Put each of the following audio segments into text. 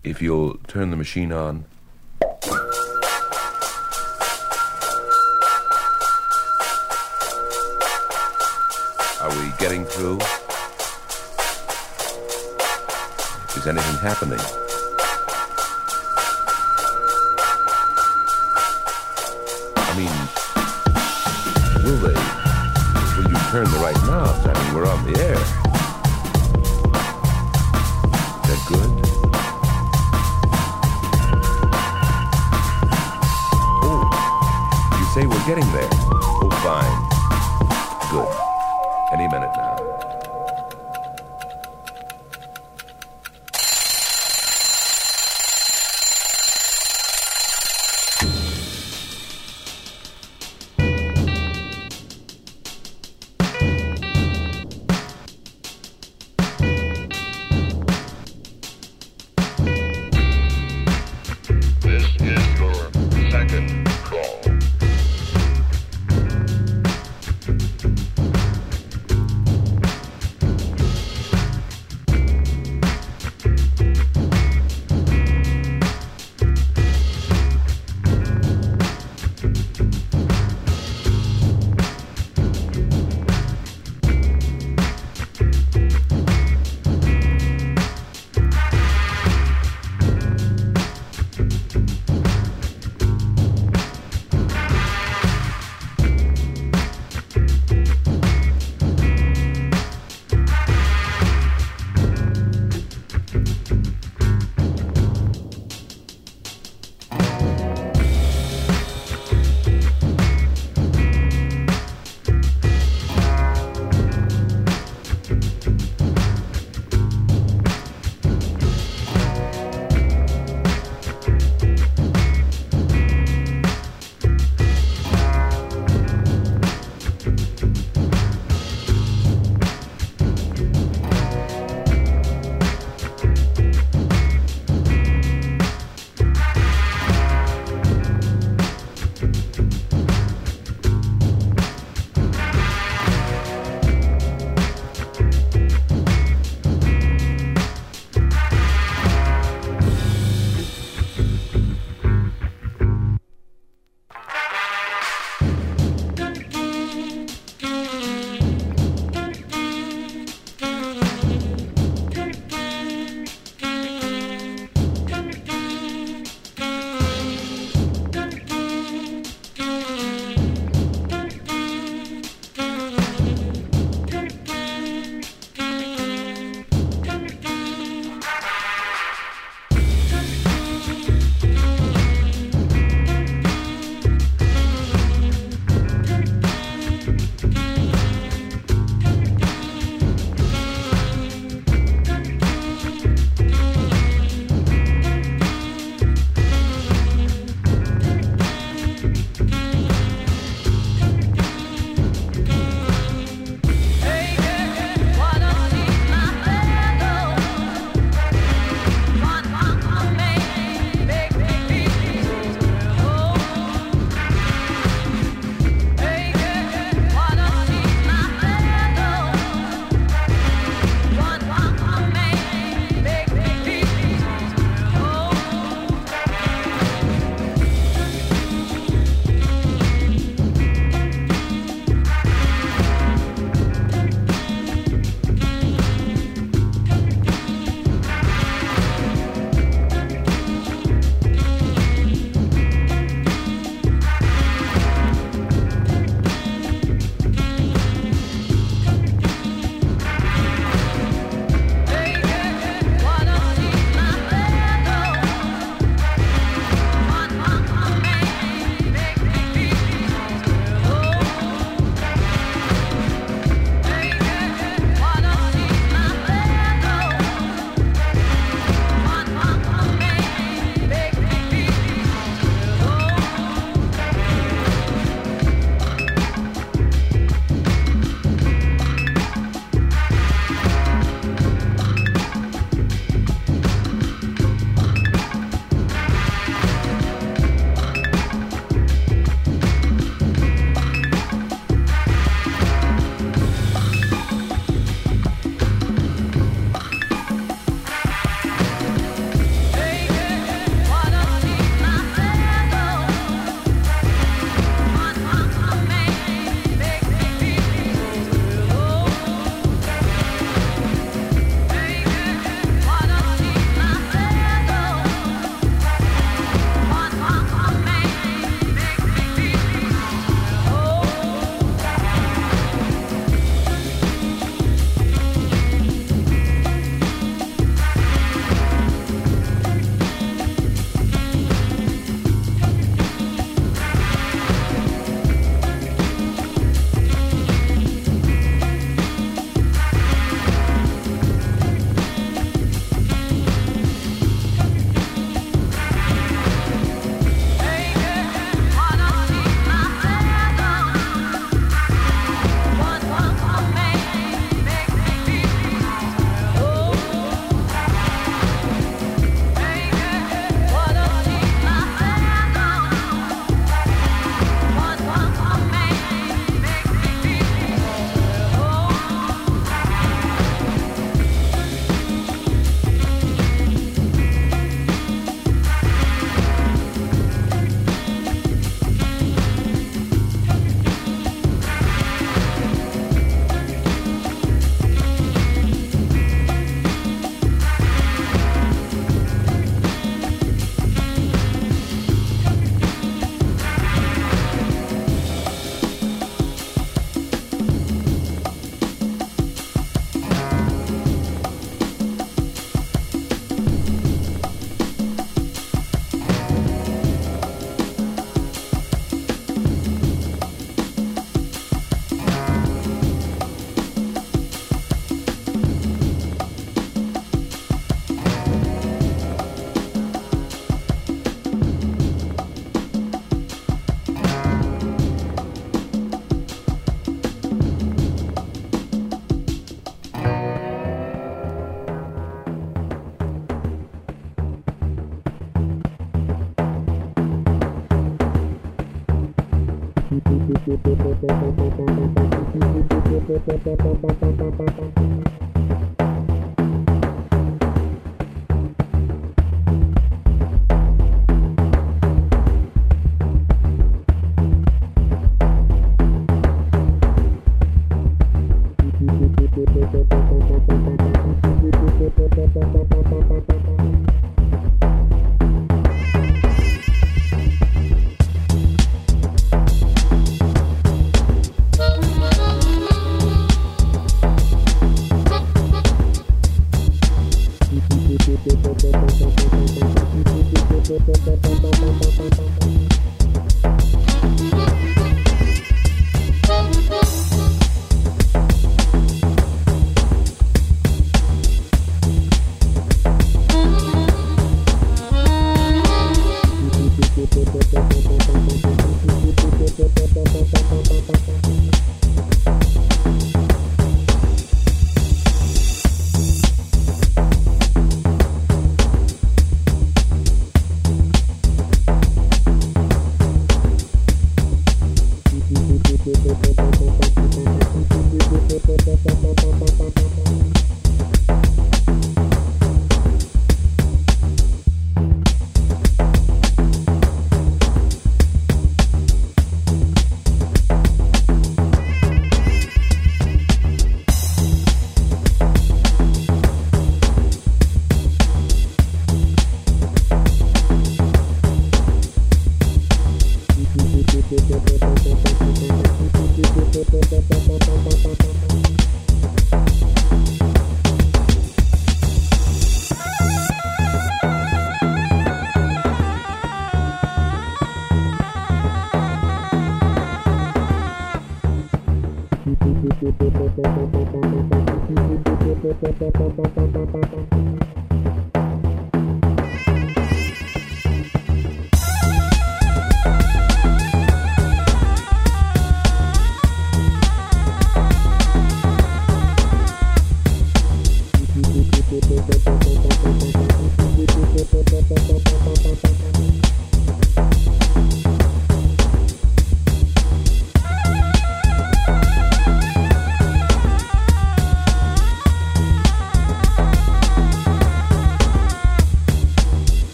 If you'll turn the machine on. Are we getting through? Is anything happening? I mean, will you turn the right knobs? I mean, we're on the air. Is that good? Oh, you say we're getting there. Oh, fine. Good. Any minute now.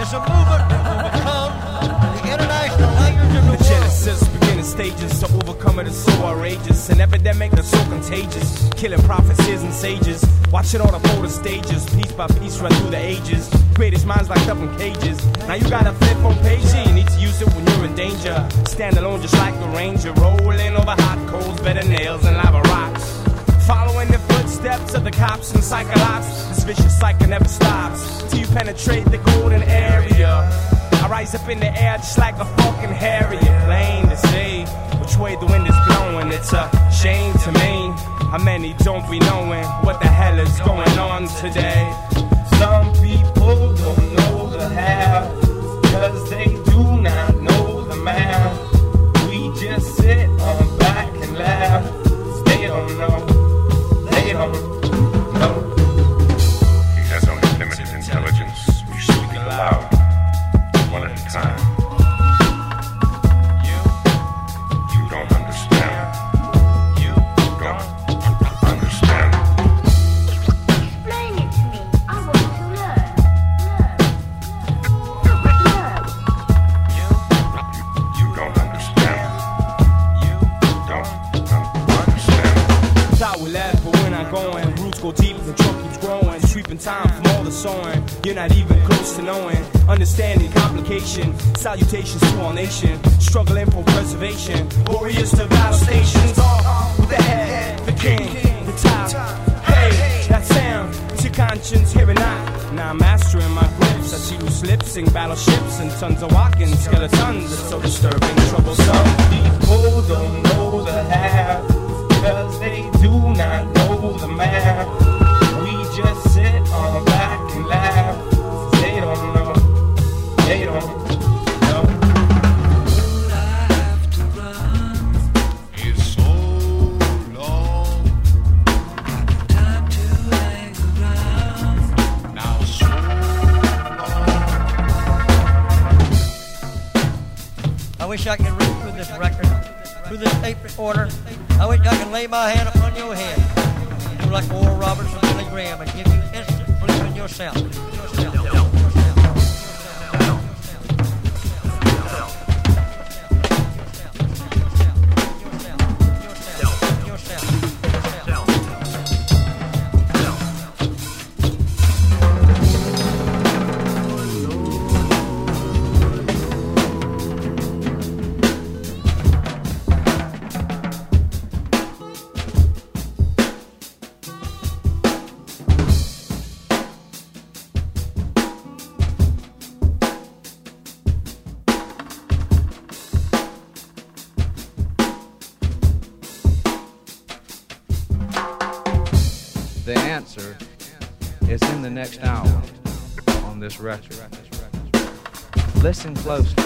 is a movement that will become the international language of the world. The Genesis beginning stages, to overcome it is so outrageous. An epidemic that's so contagious, killing prophecies and sages. Watching all the photo stages, piece by piece run through the ages. Greatest minds locked up in cages. Now you gotta flip on page, you need to use it when you're in danger. Stand alone just like a ranger, rolling over hot coals, better nails and lava rocks. Following the footsteps of the cops and cyclops, this vicious cycle never stops till you penetrate the golden area. I rise up in the air just like a fucking Harrier, plain to see which way the wind is blowing. It's a shame to me how many don't be knowing what the hell is going on today. Some people don't know the how, cause they do not know the math. We just sit on back and laugh, they don't know, they don't know. He has only limited intelligence. We speak aloud, one at a time. You don't understand. You don't understand. Explain it to me. I want to learn. You don't understand. You don't understand. Thought we left, but we're not going. Roots go deep, the trunk keeps growing. Sweeping time from all the sowing. You're not even close to knowing. Understanding complication. Salutations to all nation. Struggling for preservation. Warriors to battle stations. All with the head, the king, the top. Hey, that sound. It's your conscience, hear it not. Now I'm mastering my grips. I see loose lips, sing battleships, and tons of walking skeletons. It's so disturbing, troublesome. People don't know the half, cause they do not know the math. We just sit on back and laugh. They don't know, they don't know. I wish I could read through this record, through this tape recorder. I wish I could lay my hand upon your head, do like Oral Roberts and Billy Graham, and give you instant belief in yourself. The answer is in the next hour on this record. Listen closely.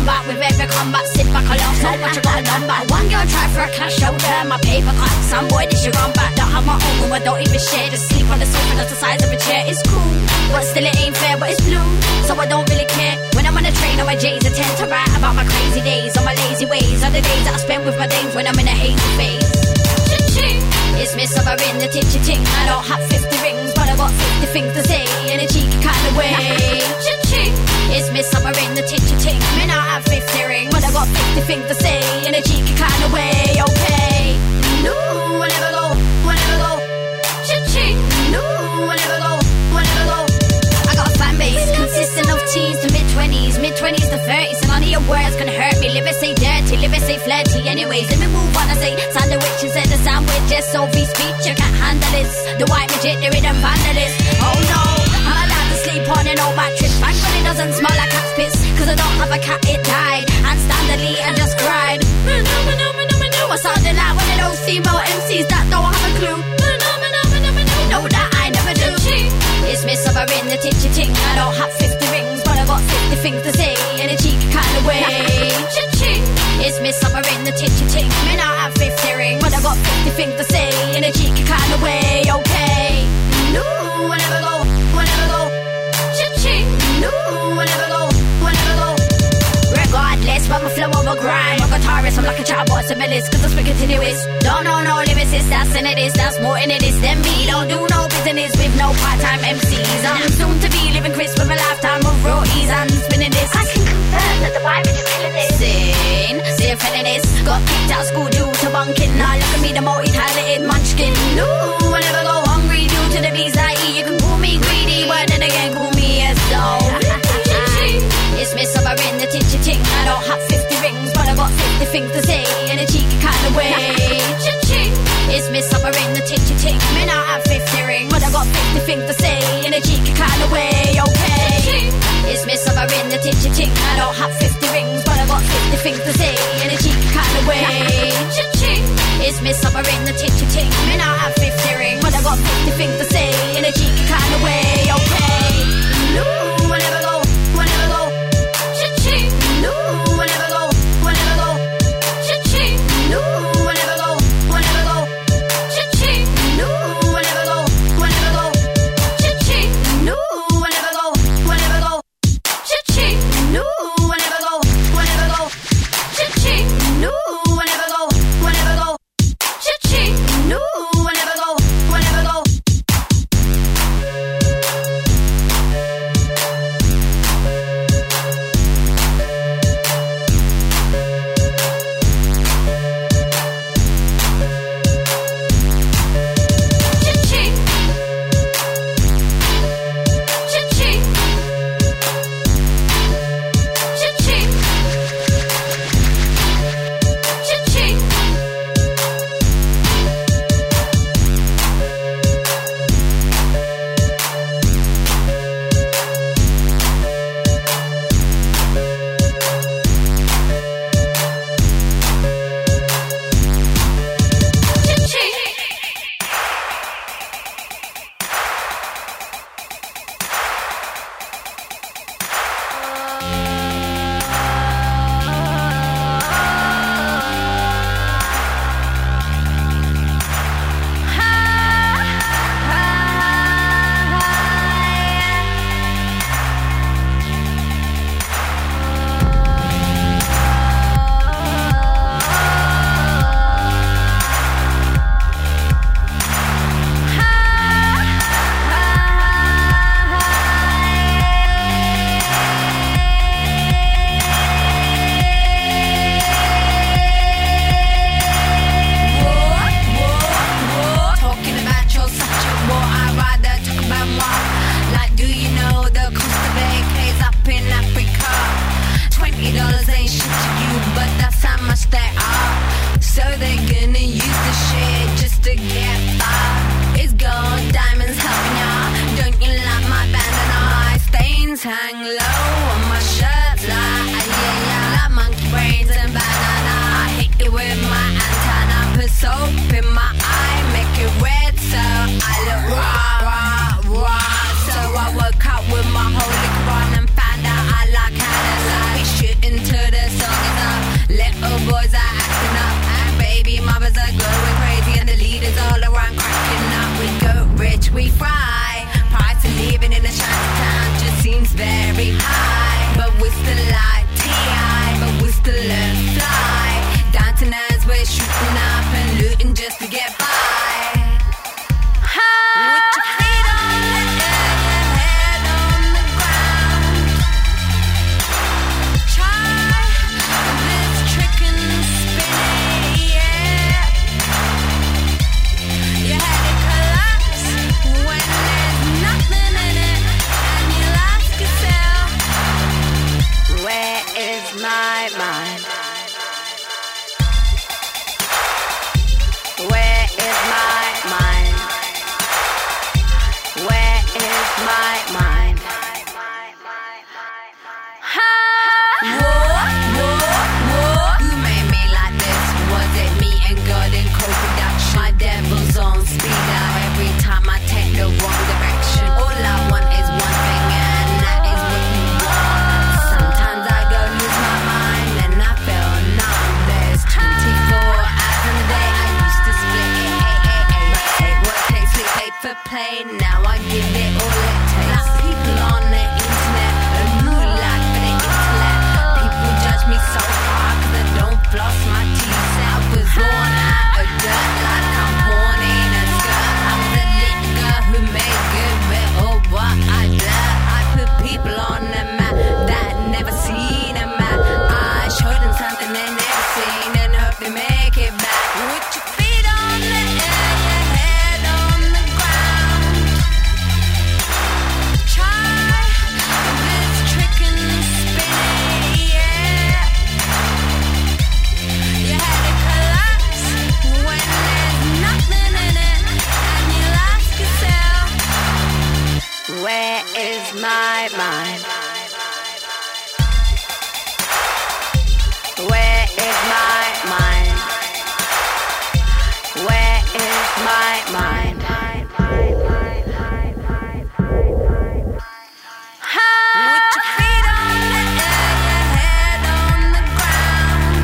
combat with every combat. Sit back, I love so much, I got a number. One girl try for a cash shoulder, my paper cut. Some boy, this your run back. Don't have my own room, I don't even share. Just sleep on the sofa, that's the size of a chair. It's cool, but still it ain't fair, but it's blue, so I don't really care. When I'm on a train on my J's, I tend to write about my crazy days, on my lazy ways, on the days that I spend with my dames when I'm in a hazy phase. Cha-ching, it's me summer in the titchy-ting. I don't have 50 rings, but I got 50 things to say in a cheeky kind of way. Cha-ching, it's me summer in the titchy-ting. I may not have 50 rings, but I got 50 things to say in a cheeky kind of way. Okay, no, I never go, I never go. Cha-ching, no, I never go, I never go. I got a fan base consistent of teens to mid-20s, mid-20s to 30s. And none of your words can hurt me. Live it say dirty, live it say flirty. Anyways, let me move on. I say sandwich instead of sandwich. SOV speech, you can't handle this. The white midget, the rhythm vandalist. Oh no, I'm allowed to sleep on an old mattress. Thankfully it doesn't smell like cat's piss, cause I don't have a cat, it died. And standardly I just cried. I sounded like one of those female MCs that don't have a clue. No, that I never do. It's me summer in the titchy-ting. I don't have 50 rings, but I got 50 things to say in a cheeky kind of way. Cha-ching, it's me summer in the titchy-ting. I may not have 50 rings, but I got 50 things to say in a cheeky kind of way. Okay, no, I never go, I never go. Cha-ching, no, I never go, I never go. Regardless, but my flow over grind. My guitarist, I'm like a child boy, civilist, cause I speak continuous. Don't know no lyricist, that's in it is, that's more in it is than me. Don't do no business with no part-time MCs. I'm soon to be living crisp with a lifetime of roadies and spinning this. I can confirm that the vibe is killing this. Still feeling this. Got kicked out of school due to bunking. Now look at me, the multi-talented munchkin. No, I never go hungry due to the bees I eat. You can call me greedy, but then again call me a soul. It's me summer in the titchy-ting. I don't have 50 rings, but I got 50 things to say in a cheeky kind of way. Cha-ching, it's me summer in the titchy-ting. I may not have 50 rings, but I got 50 things to say in a cheeky kind of way. Okay, it's me summer in the titchy-ting. I don't have 50 rings, but I got 50 things to say in a cheeky kind of way. Cha-ching, it's me summer in the titchy-ting. I may not have 50 rings, but I got 50 things to say in a cheeky kind of way. Okay, no, I never go, I never go. Cha-ching, no, I never go, I never go. Cha-ching, no, I never go, I never go. Cha-ching, no, I never go, I never go. Cha-ching, no, I never go, I never go. Cha-ching, no, I never go, I never go. Cha-ching, no, I never go, I never go. Cha-ching, no, I never go, I never go. hang low on my shirt like like monkey brains and banana. I hit you with my antenna, put soap in my eye, make it red so I look raw, raw, raw. So I woke up with my holy Quran and found out I like how to lie. Shit into the boys are acting up, and baby mothers are going crazy, and the leaders all around cracking up. We go rich, we fry. Price of living in a shanty town just seems very high, but we still like T.I., but we still learn fly. Dancing as we're shooting up and looting just to get by. With your feet on the air, your head on the ground. Try this trick and spin it, yeah. Your head it collapse when there's nothing in it, and you'll ask yourself, where is my mind? Where is my mind? Where is my mind? Who made me like this? Was it me and God in co-production? My devil's on speed out every time I take the wrong direction. All I want is one thing, and that is what you want. Sometimes I go lose my mind and I feel numb. There's 24 hours in a day. I used to split it, but take what takes me pay for play. Now I give it all it takes. Like people on the internet, a new life for the intellect. People judge me so hard 'cause I don't floss my teeth. I was born out of dirt like I'm born in a skirt. I was a little girl who made good with all what I love. I put people on the map that never seen a map. I showed them something they never seen and hope they make it back. With your feet on the air, your head on the ground. Try this trick and spin it, yeah. Your head it collapse when there's nothing in it, and you'll ask yourself, where is my mind? Where is my mind? Where is my mind? With your feet on the air, your head on the ground.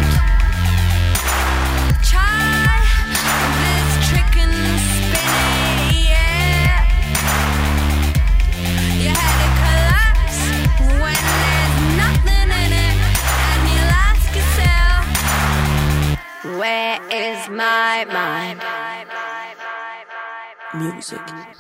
Try this trick and spin it, yeah. Your head it collapse when there's nothing in it, and you'll ask yourself, where is my mind? Music.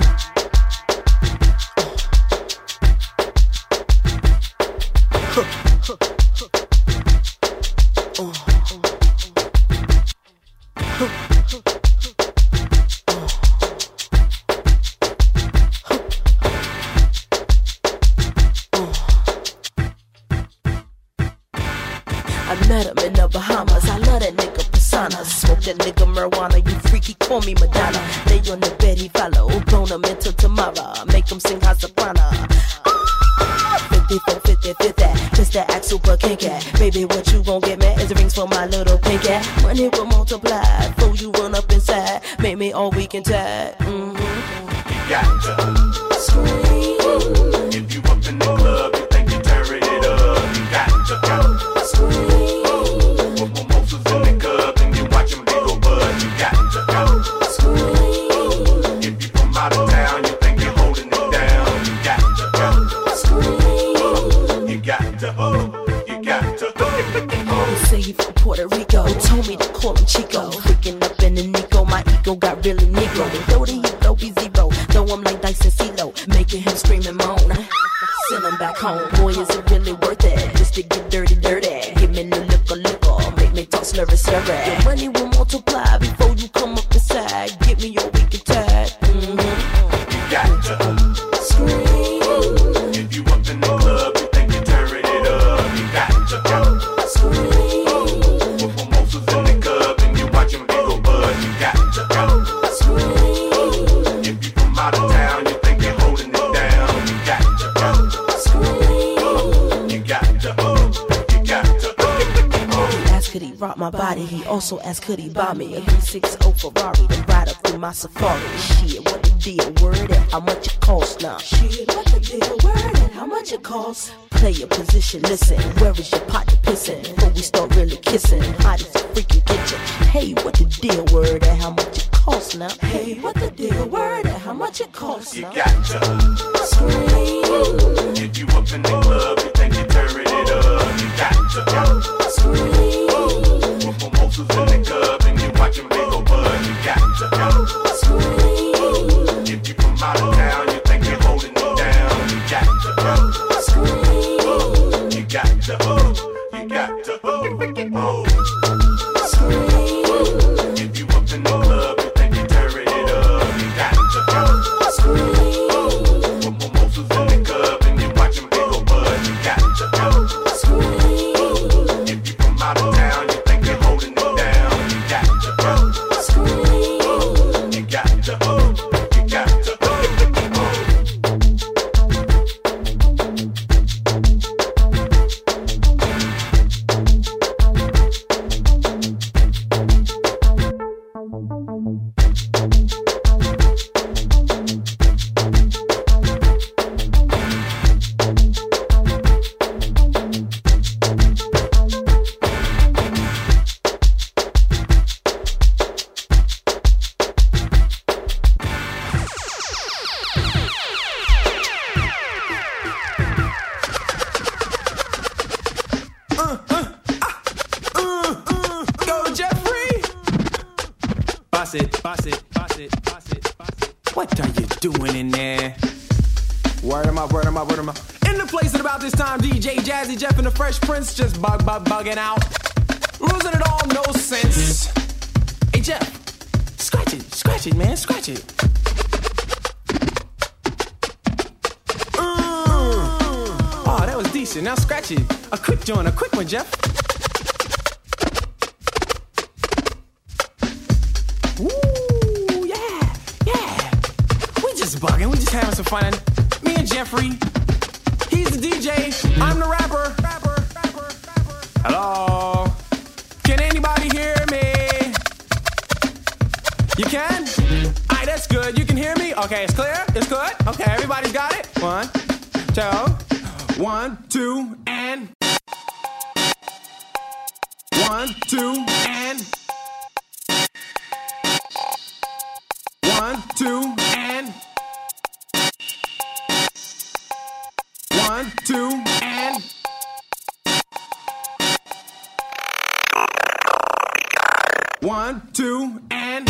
I met him in the Bahamas. I love that nigga persona. Smoke that nigga marijuana. You freaky, call me Madonna. Lay on the bed, he follow. Blown him into tomorrow. Make him sing high soprano. 54, 50, 50. Just that act super kinky. Baby, what you gon' get me? Is the rings for my little pinky. Money will multiply. Before you run up inside. Make me all weak and tired. You got to scream. If you up in the club, you think you turn it up. You got to scream. With mimosas in the cup and you watch them big old bud. You got to scream. If you from out of town, you think you're holding it down. You got to scream. You got to you got to He say he from Puerto Rico. Told me to call him Chico. Freaking up in the Nico. My ego got really Negro. They throw the heat, blow be zero. Throw him like Dyson CeeLo. Making him scream and moan. Send him back home. Boy, is it really worth it? Just to get dirty, dirty. Give me the liquor. Make me talk slurry, slurry. Your money will multiply before you come up inside. Get me your weak and tired. You got to scream. If you up in the club, you think you're turning it up. You got to scream. With mimosas in the cup and you watch them big old bud. You got to scream. If you from out of town, you think you're holding it down. You got to scream. You got to. Ask could he rock my body? He also asked, could he buy me a 360 Ferrari to ride up through my safari? Shit, what the deal? Word and how much it costs now? Shit, what the deal? Word and how much it costs? Play your position, listen. Where is your partner pissing? Before we start really kissing, how does it freaking get you? Hey, what the deal? Word and how much it costs now? Hey, what the deal? Word and how much it costs now? You got to scream. If you up in the club, you think you're turning it up. You got to scream. With mimosas in the cup and you watching big old bud. You got to scream. If you from out of town, you think you're holding it down. You got to scream. You got to scream. If you up in the club, you think you're turning it up. You got to scream. With mimosas in the cup and you watching big old bud. You got to scream. If you from out of town, you think you're holding it down. You got to scream. You got to, you got to. What are you doing in there? Word am I? In the place at about this time, DJ Jazzy Jeff and the Fresh Prince just bugging out. Losing it all, no sense. Hey Jeff, scratch it, man, scratch it. Oh, that was decent, now scratch it. A quick one, Jeff. Ooh, yeah. We just bugging, we just having some fun. Me and Jeffrey, he's the DJ, I'm the rapper. Hello, can anybody hear me? You can? Alright, that's good, you can hear me? Okay, it's clear, it's good? Okay, everybody's got it? 1, 2, and 1, 2, and 1, 2, and 1, 2, and 1, 2, and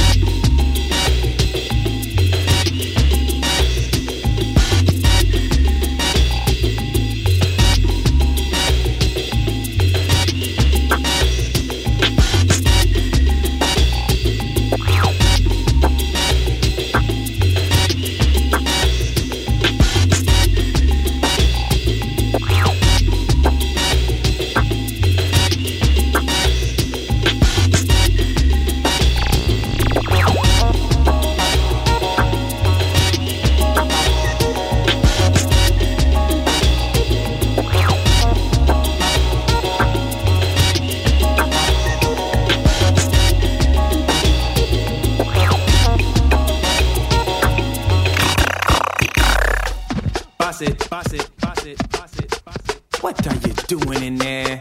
Boss it. What are you doing in there?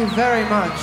you very much.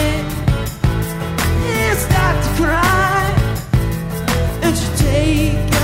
take